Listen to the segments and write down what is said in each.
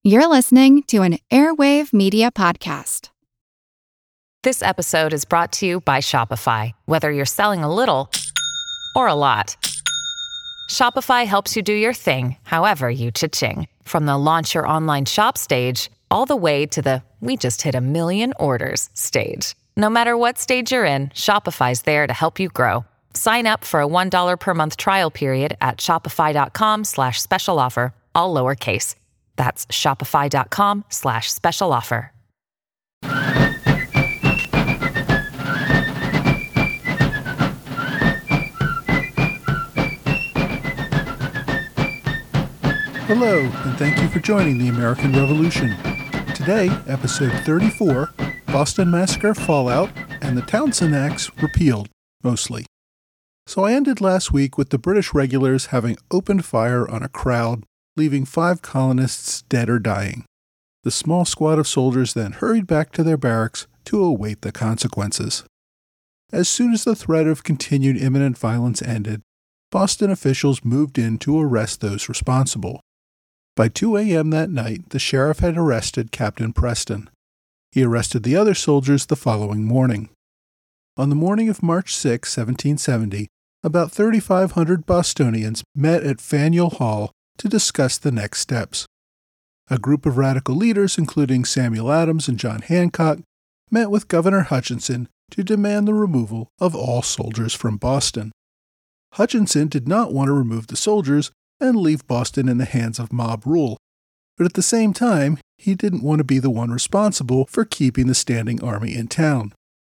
You're listening to an Airwave Media Podcast. This episode is brought to you by Shopify. Whether you're selling a little or a lot, Shopify helps you do your thing, however you cha-ching. From the launch your online shop stage, all the way to the we just hit 1 million orders stage. No matter what stage you're in, Shopify's there to help you grow. Sign up for a $1 per month trial period at shopify.com/special offer, all lowercase. That's shopify.com/special offer. Hello, and thank you for joining the American Revolution. Today, episode 34, Boston Massacre Fallout, and the Townshend Acts repealed, mostly. So I ended last week with the British regulars having opened fire on a crowd, leaving 5 colonists dead or dying. The small squad of soldiers then hurried back to their barracks to await the consequences. As soon as the threat of continued imminent violence ended, Boston officials moved in to arrest those responsible. By 2 a.m. that night, the sheriff had arrested Captain Preston. He arrested the other soldiers the following morning. On the morning of March 6, 1770, about 3,500 Bostonians met at Faneuil Hall to discuss the next steps. A group of radical leaders, including Samuel Adams and John Hancock, met with Governor Hutchinson to demand the removal of all soldiers from Boston. Hutchinson did not want to remove the soldiers and leave Boston in the hands of mob rule, but at the same time, he didn't want to be the one responsible for keeping the standing army in town.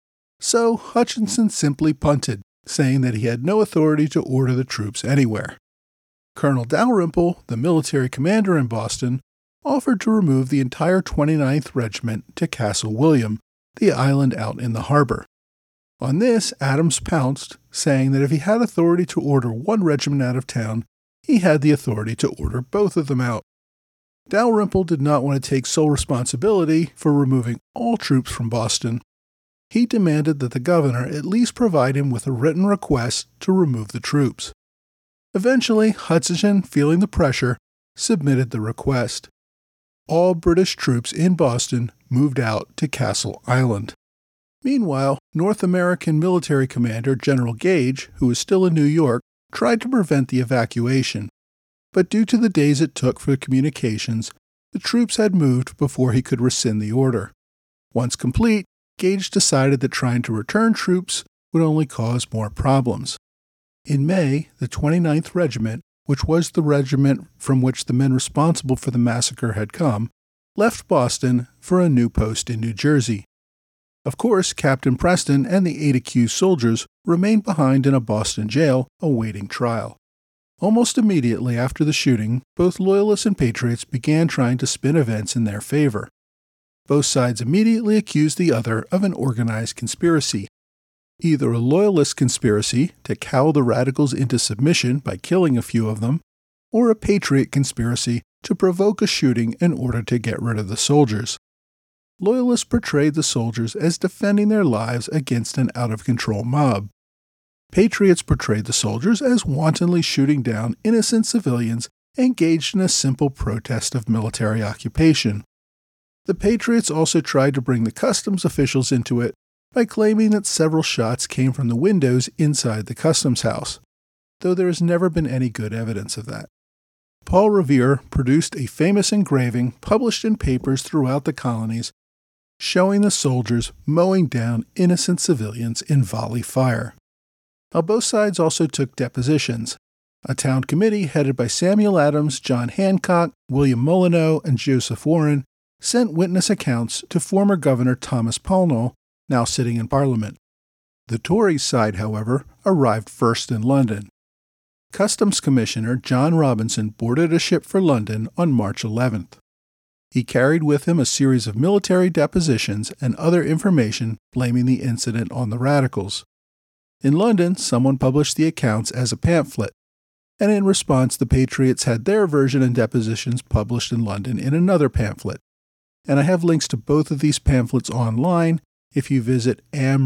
So Hutchinson simply punted, saying that he had no authority to order the troops anywhere. Colonel Dalrymple, the military commander in Boston, offered to remove the entire 29th Regiment to Castle William, the island out in the harbor. On this, Adams pounced, saying that if he had authority to order one regiment out of town, he had the authority to order both of them out. Dalrymple did not want to take sole responsibility for removing all troops from Boston. He demanded that the governor at least provide him with a written request to remove the troops. Eventually, Hutchinson, feeling the pressure, submitted the request. All British troops in Boston moved out to Castle Island. Meanwhile, North American military commander General Gage, who was still in New York, tried to prevent the evacuation, but due to the days it took for communications, the troops had moved before he could rescind the order. Once complete, Gage decided that trying to return troops would only cause more problems. In May, the 29th Regiment, which was the regiment from which the men responsible for the massacre had come, left Boston for a new post in New Jersey. Of course, Captain Preston and the 8 accused soldiers remained behind in a Boston jail awaiting trial. Almost immediately after the shooting, both Loyalists and Patriots began trying to spin events in their favor. Both sides immediately accused the other of an organized conspiracy. Either a Loyalist conspiracy to cow the radicals into submission by killing a few of them, or a Patriot conspiracy to provoke a shooting in order to get rid of the soldiers. Loyalists portrayed the soldiers as defending their lives against an out-of-control mob. Patriots portrayed the soldiers as wantonly shooting down innocent civilians engaged in a simple protest of military occupation. The Patriots also tried to bring the customs officials into it by claiming that several shots came from the windows inside the customs house, though there has never been any good evidence of that. Paul Revere produced a famous engraving published in papers throughout the colonies showing the soldiers mowing down innocent civilians in volley fire. Now, both sides also took depositions. A town committee headed by Samuel Adams, John Hancock, William Molyneux, and Joseph Warren sent witness accounts to former Governor Thomas Pownall, now sitting in Parliament. The Tories' side, however, arrived first in London. Customs Commissioner John Robinson boarded a ship for London on March 11th. He carried with him a series of military depositions and other information blaming the incident on the radicals. In London, someone published the accounts as a pamphlet, and in response the Patriots had their version and depositions published in London in another pamphlet. And I have links to both of these pamphlets online. If you visit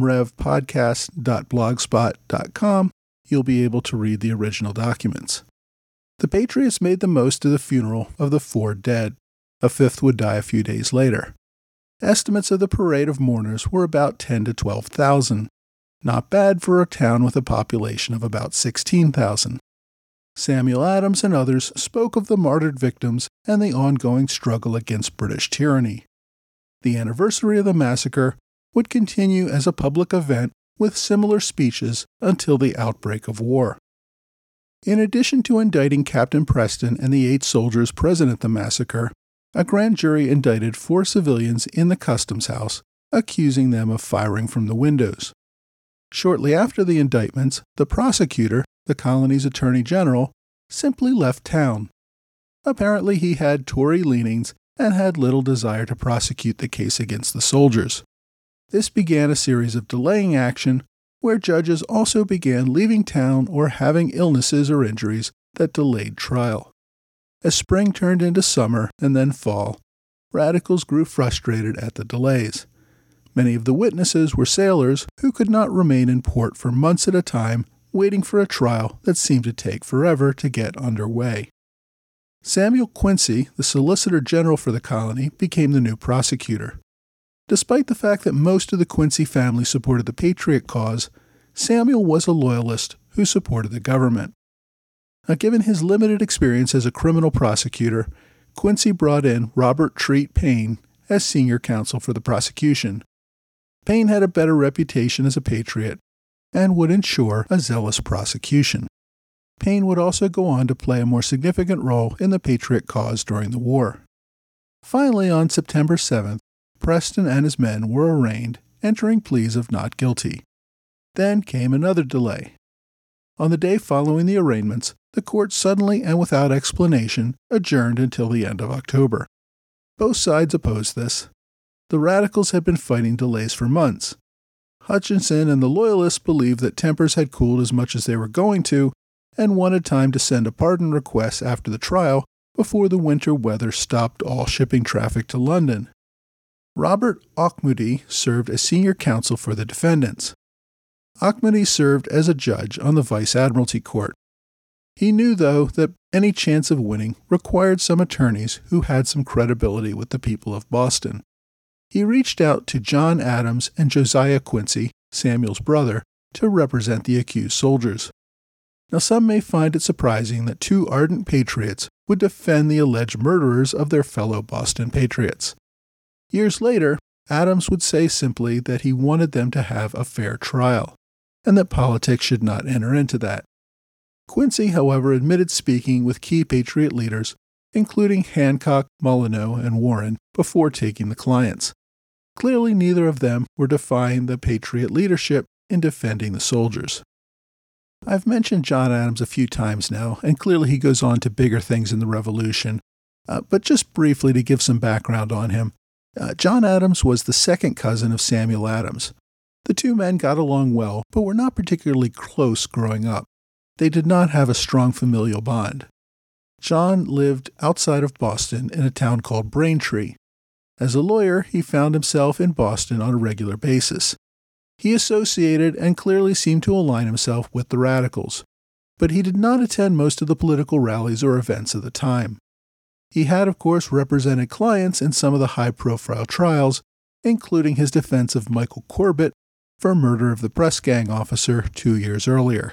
amrevpodcast.blogspot.com, you'll be able to read the original documents. The Patriots made the most of the funeral of the 4 dead. A fifth would die a few days later. Estimates of the parade of mourners were about 10,000 to 12,000. Not bad for a town with a population of about 16,000. Samuel Adams and others spoke of the martyred victims and the ongoing struggle against British tyranny. The anniversary of the massacre would continue as a public event with similar speeches until the outbreak of war. In addition to indicting Captain Preston and the 8 soldiers present at the massacre, a grand jury indicted 4 civilians in the customs house, accusing them of firing from the windows. Shortly after the indictments, the prosecutor, the colony's attorney general, simply left town. Apparently he had Tory leanings and had little desire to prosecute the case against the soldiers. This began a series of delaying action where judges also began leaving town or having illnesses or injuries that delayed trial. As spring turned into summer and then fall, radicals grew frustrated at the delays. Many of the witnesses were sailors who could not remain in port for months at a time, waiting for a trial that seemed to take forever to get underway. Samuel Quincy, the Solicitor General for the colony, became the new prosecutor. Despite the fact that most of the Quincy family supported the Patriot cause, Samuel was a loyalist who supported the government. Now, given his limited experience as a criminal prosecutor, Quincy brought in Robert Treat Paine as senior counsel for the prosecution. Paine had a better reputation as a patriot and would ensure a zealous prosecution. Paine would also go on to play a more significant role in the Patriot cause during the war. Finally, on September 7th, Preston and his men were arraigned, entering pleas of not guilty. Then came another delay. On the day following the arraignments, the court suddenly and without explanation adjourned until the end of October. Both sides opposed this. The radicals had been fighting delays for months. Hutchinson and the Loyalists believed that tempers had cooled as much as they were going to and wanted time to send a pardon request after the trial before the winter weather stopped all shipping traffic to London. Robert Auchmuty served as senior counsel for the defendants. Auchmuty served as a judge on the Vice Admiralty Court. He knew, though, that any chance of winning required some attorneys who had some credibility with the people of Boston. He reached out to John Adams and Josiah Quincy, Samuel's brother, to represent the accused soldiers. Now, some may find it surprising that 2 ardent patriots would defend the alleged murderers of their fellow Boston patriots. Years later, Adams would say simply that he wanted them to have a fair trial, and that politics should not enter into that. Quincy, however, admitted speaking with key Patriot leaders, including Hancock, Molyneux, and Warren, before taking the clients. Clearly, neither of them were defying the Patriot leadership in defending the soldiers. I've mentioned John Adams a few times now, and clearly he goes on to bigger things in the Revolution. But just briefly to give some background on him, John Adams was the second cousin of Samuel Adams. The 2 men got along well, but were not particularly close growing up. They did not have a strong familial bond. John lived outside of Boston in a town called Braintree. As a lawyer, he found himself in Boston on a regular basis. He associated and clearly seemed to align himself with the radicals, but he did not attend most of the political rallies or events of the time. He had, of course, represented clients in some of the high-profile trials, including his defense of Michael Corbett for murder of the press gang officer 2 years earlier.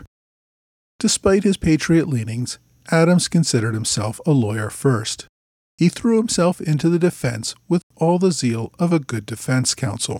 Despite his patriot leanings, Adams considered himself a lawyer first. He threw himself into the defense with all the zeal of a good defense counsel.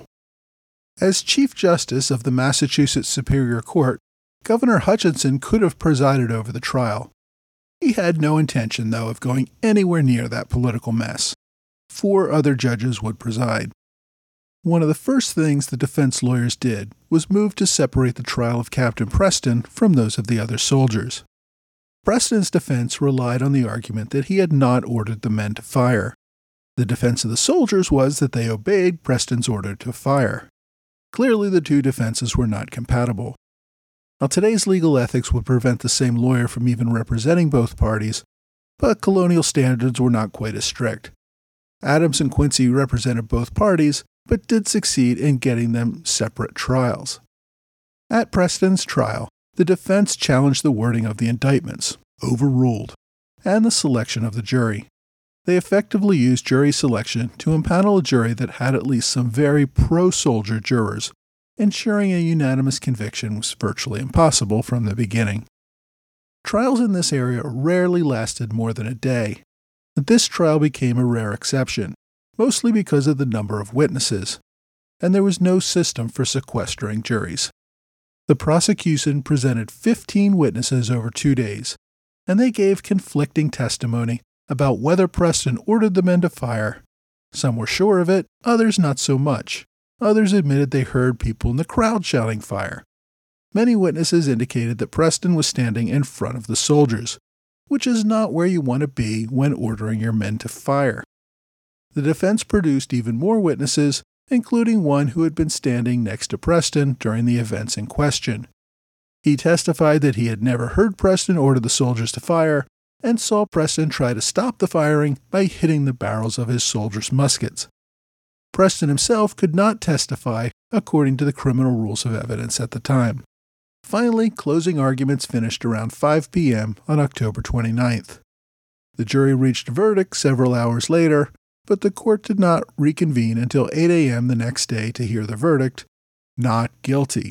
As Chief Justice of the Massachusetts Superior Court, Governor Hutchinson could have presided over the trial. He had no intention, though, of going anywhere near that political mess. 4 other judges would preside. One of the first things the defense lawyers did was move to separate the trial of Captain Preston from those of the other soldiers. Preston's defense relied on the argument that he had not ordered the men to fire. The defense of the soldiers was that they obeyed Preston's order to fire. Clearly, the 2 defenses were not compatible. Now, today's legal ethics would prevent the same lawyer from even representing both parties, but colonial standards were not quite as strict. Adams and Quincy represented both parties, but did succeed in getting them separate trials. At Preston's trial, the defense challenged the wording of the indictments, overruled, and the selection of the jury. They effectively used jury selection to impanel a jury that had at least some very pro-soldier jurors, ensuring a unanimous conviction was virtually impossible from the beginning. Trials in this area rarely lasted more than a day, but this trial became a rare exception, mostly because of the number of witnesses, and there was no system for sequestering juries. The prosecution presented 15 witnesses over 2 days, and they gave conflicting testimony about whether Preston ordered the men to fire. Some were sure of it, others not so much. Others admitted they heard people in the crowd shouting fire. Many witnesses indicated that Preston was standing in front of the soldiers, which is not where you want to be when ordering your men to fire. The defense produced even more witnesses, including one who had been standing next to Preston during the events in question. He testified that he had never heard Preston order the soldiers to fire, and saw Preston try to stop the firing by hitting the barrels of his soldiers' muskets. Preston himself could not testify according to the criminal rules of evidence at the time. Finally, closing arguments finished around 5 p.m. on October 29th. The jury reached a verdict several hours later, but the court did not reconvene until 8 a.m. the next day to hear the verdict, not guilty.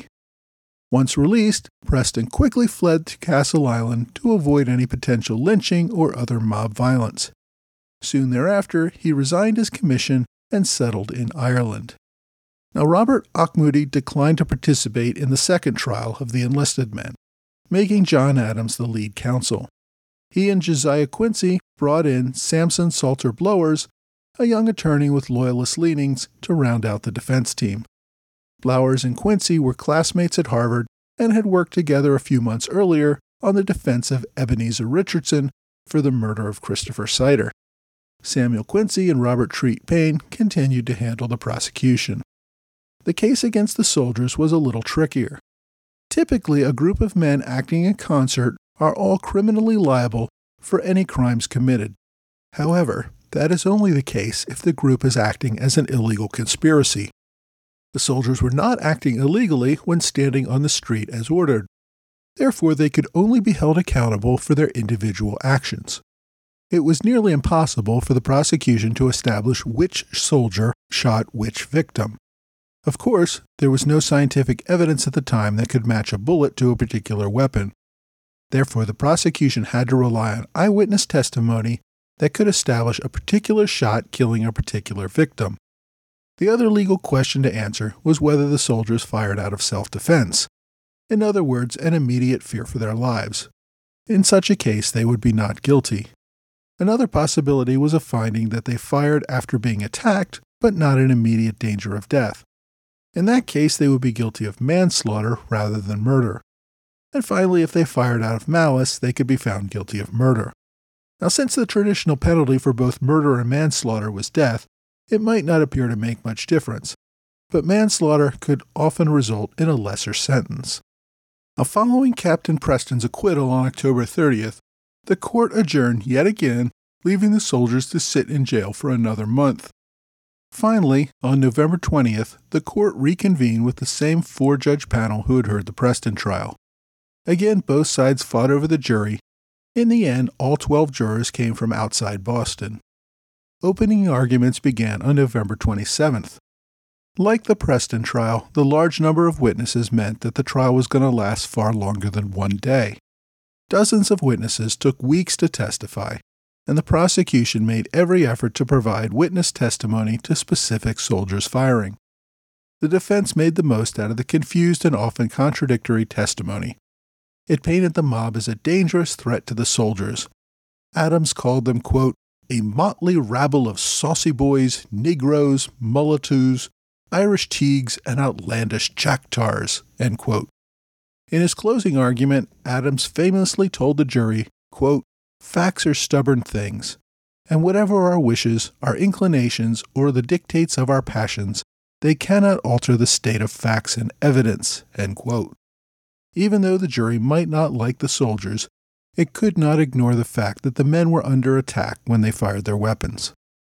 Once released, Preston quickly fled to Castle Island to avoid any potential lynching or other mob violence. Soon thereafter, he resigned his commission and settled in Ireland. Now, Robert Auchmuty declined to participate in the second trial of the enlisted men, making John Adams the lead counsel. He and Josiah Quincy brought in Samson Salter Blowers, a young attorney with loyalist leanings, to round out the defense team. Blowers and Quincy were classmates at Harvard and had worked together a few months earlier on the defense of Ebenezer Richardson for the murder of Christopher Sider. Samuel Quincy and Robert Treat Payne continued to handle the prosecution. The case against the soldiers was a little trickier. Typically, a group of men acting in concert are all criminally liable for any crimes committed. However, that is only the case if the group is acting as an illegal conspiracy. The soldiers were not acting illegally when standing on the street as ordered. Therefore, they could only be held accountable for their individual actions. It was nearly impossible for the prosecution to establish which soldier shot which victim. Of course, there was no scientific evidence at the time that could match a bullet to a particular weapon. Therefore, the prosecution had to rely on eyewitness testimony that could establish a particular shot killing a particular victim. The other legal question to answer was whether the soldiers fired out of self-defense. In other words, an immediate fear for their lives. In such a case, they would be not guilty. Another possibility was a finding that they fired after being attacked, but not in immediate danger of death. In that case, they would be guilty of manslaughter rather than murder. And finally, if they fired out of malice, they could be found guilty of murder. Now, since the traditional penalty for both murder and manslaughter was death, it might not appear to make much difference, but manslaughter could often result in a lesser sentence. Now, following Captain Preston's acquittal on October 30th, the court adjourned yet again, leaving the soldiers to sit in jail for another month. Finally, on November 20th, the court reconvened with the same 4-judge panel who had heard the Preston trial. Again, both sides fought over the jury. In the end, all 12 jurors came from outside Boston. Opening arguments began on November 27th. Like the Preston trial, the large number of witnesses meant that the trial was going to last far longer than 1 day. Dozens of witnesses took weeks to testify, and the prosecution made every effort to provide witness testimony to specific soldiers firing. The defense made the most out of the confused and often contradictory testimony. It painted the mob as a dangerous threat to the soldiers. Adams called them, quote, a motley rabble of saucy boys, Negroes, mulattoes, Irish teagues, and outlandish Choctaws, end quote. In his closing argument, Adams famously told the jury, quote, facts are stubborn things, and whatever our wishes, our inclinations, or the dictates of our passions, they cannot alter the state of facts and evidence, end quote. Even though the jury might not like the soldiers, it could not ignore the fact that the men were under attack when they fired their weapons.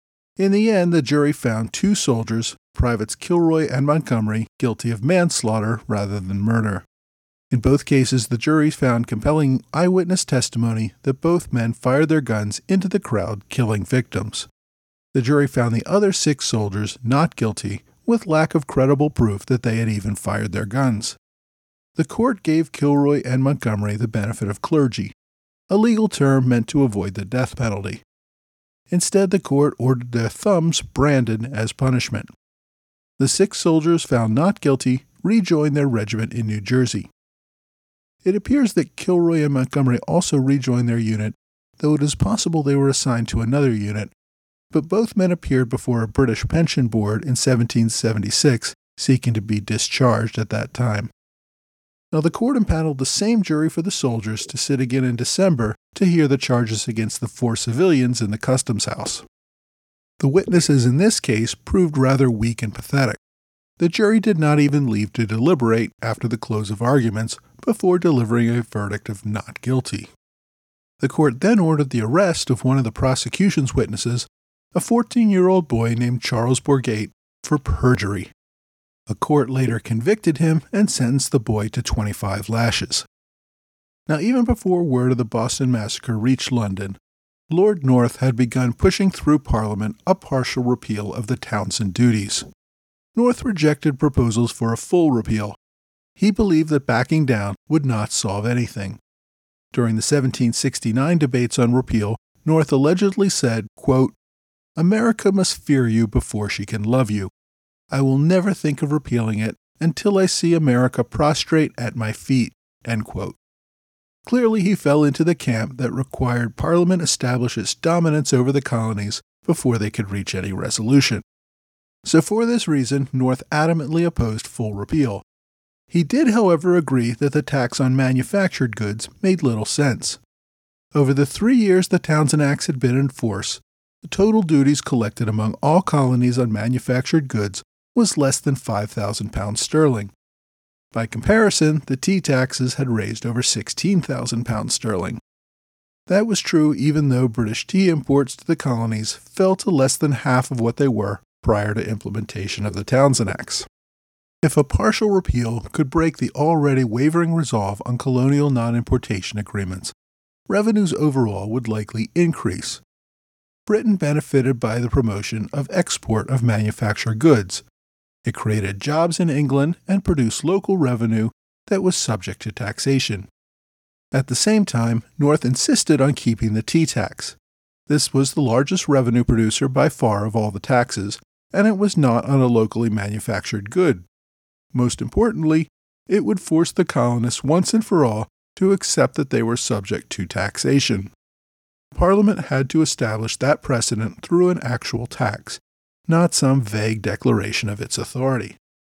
In the end, the jury found 2 soldiers, Privates Kilroy and Montgomery, guilty of manslaughter rather than murder. In both cases, the juries found compelling eyewitness testimony that both men fired their guns into the crowd, killing victims. The jury found the other 6 soldiers not guilty, with lack of credible proof that they had even fired their guns. The court gave Kilroy and Montgomery the benefit of clergy, a legal term meant to avoid the death penalty. Instead, the court ordered their thumbs branded as punishment. The 6 soldiers found not guilty rejoined their regiment in New Jersey. It appears that Kilroy and Montgomery also rejoined their unit, though it is possible they were assigned to another unit, but both men appeared before a British pension board in 1776, seeking to be discharged at that time. Now, the court impaneled the same jury for the soldiers to sit again in December to hear the charges against the 4 civilians in the customs house. The witnesses in this case proved rather weak and pathetic. The jury did not even leave to deliberate after the close of arguments before delivering a verdict of not guilty. The court then ordered the arrest of one of the prosecution's witnesses, a 14-year-old boy named Charles Bourgate, for perjury. A court later convicted him and sentenced the boy to 25 lashes. Now, even before word of the Boston Massacre reached London, Lord North had begun pushing through Parliament a partial repeal of the Townshend duties. North rejected proposals for a full repeal. He believed that backing down would not solve anything. During the 1769 debates on repeal, North allegedly said, quote, "America must fear you before she can love you. I will never think of repealing it until I see America prostrate at my feet." End quote. Clearly, he fell into the camp that required Parliament establish its dominance over the colonies before they could reach any resolution. So for this reason, North adamantly opposed full repeal. He did, however, agree that the tax on manufactured goods made little sense. Over the 3 years the Townshend Acts had been in force, the total duties collected among all colonies on manufactured goods was less than £5,000 sterling. By comparison, the tea taxes had raised over £16,000 sterling. That was true even though British tea imports to the colonies fell to less than half of what they were prior to implementation of the Townshend Acts. If a partial repeal could break the already wavering resolve on colonial non-importation agreements, revenues overall would likely increase. Britain benefited by the promotion of export of manufactured goods. It created jobs in England and produced local revenue that was subject to taxation. At the same time, North insisted on keeping the tea tax. This was the largest revenue producer by far of all the taxes, and it was not on a locally manufactured good. Most importantly, it would force the colonists once and for all to accept that they were subject to taxation. Parliament had to establish that precedent through an actual tax, not some vague declaration of its authority.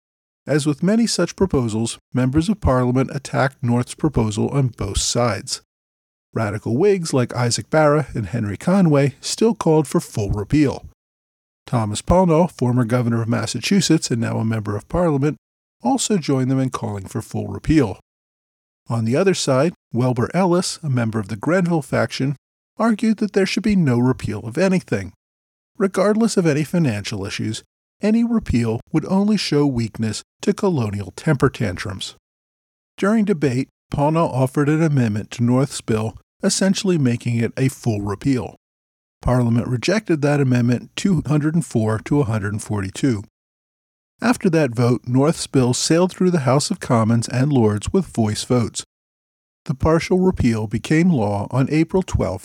As with many such proposals, members of Parliament attacked North's proposal on both sides. Radical Whigs like Isaac Barra and Henry Conway still called for full repeal. Thomas Pownall, former governor of Massachusetts and now a member of Parliament, also joined them in calling for full repeal. On the other side, Welber Ellis, a member of the Grenville faction, argued that there should be no repeal of anything. Regardless of any financial issues, any repeal would only show weakness to colonial temper tantrums. During debate, Pownall offered an amendment to North's bill, essentially making it a full repeal. Parliament rejected that amendment 204 to 142. After that vote, North's bill sailed through the House of Commons and Lords with voice votes. The partial repeal became law on April 12,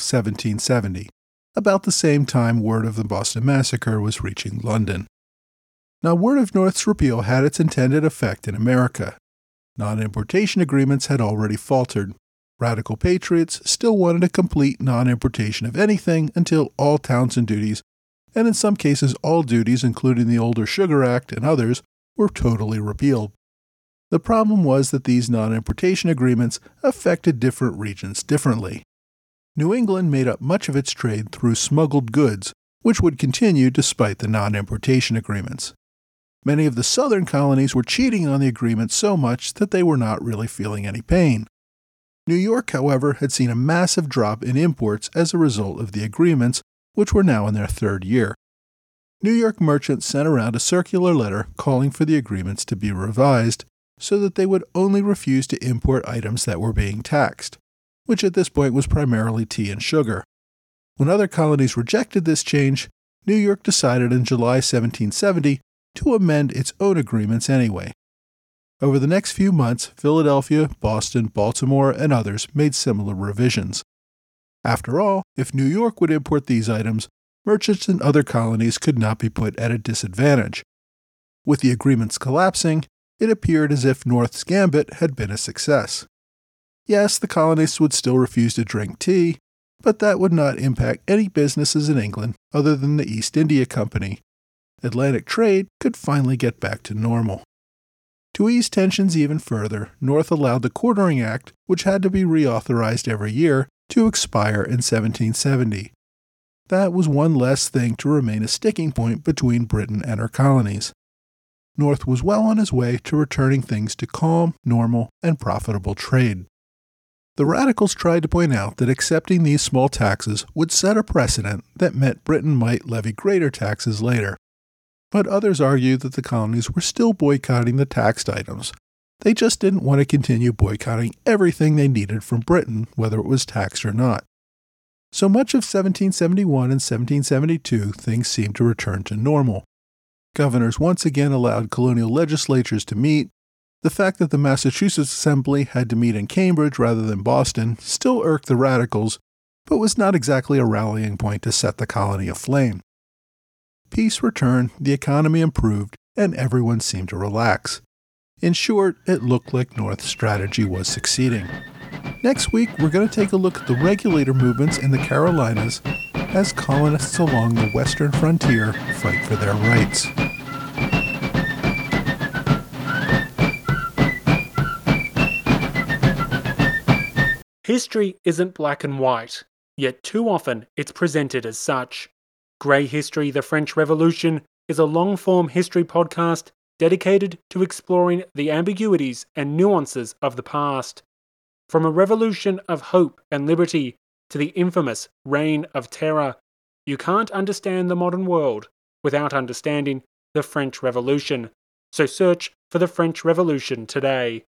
1770, about the same time word of the Boston Massacre was reaching London. Now, word of North's repeal had its intended effect in America. Non-importation agreements had already faltered. Radical patriots still wanted a complete non-importation of anything until all Townshend duties, and in some cases all duties including the older Sugar Act and others, were totally repealed. The problem was that these non-importation agreements affected different regions differently. New England made up much of its trade through smuggled goods, which would continue despite the non-importation agreements. Many of the southern colonies were cheating on the agreement so much that they were not really feeling any pain. New York, however, had seen a massive drop in imports as a result of the agreements, which were now in their third year. New York merchants sent around a circular letter calling for the agreements to be revised, so that they would only refuse to import items that were being taxed, which at this point was primarily tea and sugar. When other colonies rejected this change, New York decided in July 1770 to amend its own agreements anyway. Over the next few months, Philadelphia, Boston, Baltimore, and others made similar revisions. After all, if New York would import these items, merchants in other colonies could not be put at a disadvantage. With the agreements collapsing, it appeared as if North's gambit had been a success. Yes, the colonists would still refuse to drink tea, but that would not impact any businesses in England other than the East India Company. Atlantic trade could finally get back to normal. To ease tensions even further, North allowed the Quartering Act, which had to be reauthorized every year, to expire in 1770. That was one less thing to remain a sticking point between Britain and her colonies. North was well on his way to returning things to calm, normal, and profitable trade. The radicals tried to point out that accepting these small taxes would set a precedent that meant Britain might levy greater taxes later. But others argued that the colonies were still boycotting the taxed items. They just didn't want to continue boycotting everything they needed from Britain, whether it was taxed or not. So much of 1771 and 1772, things seemed to return to normal. Governors once again allowed colonial legislatures to meet. The fact that the Massachusetts Assembly had to meet in Cambridge rather than Boston still irked the radicals, but was not exactly a rallying point to set the colony aflame. Peace returned, the economy improved, and everyone seemed to relax. In short, it looked like North's strategy was succeeding. Next week, we're going to take a look at the regulator movements in the Carolinas as colonists along the western frontier fight for their rights. History isn't black and white, yet too often it's presented as such. Grey History, the French Revolution, is a long-form history podcast dedicated to exploring the ambiguities and nuances of the past. From a revolution of hope and liberty to the infamous Reign of Terror, you can't understand the modern world without understanding the French Revolution. So search for the French Revolution today.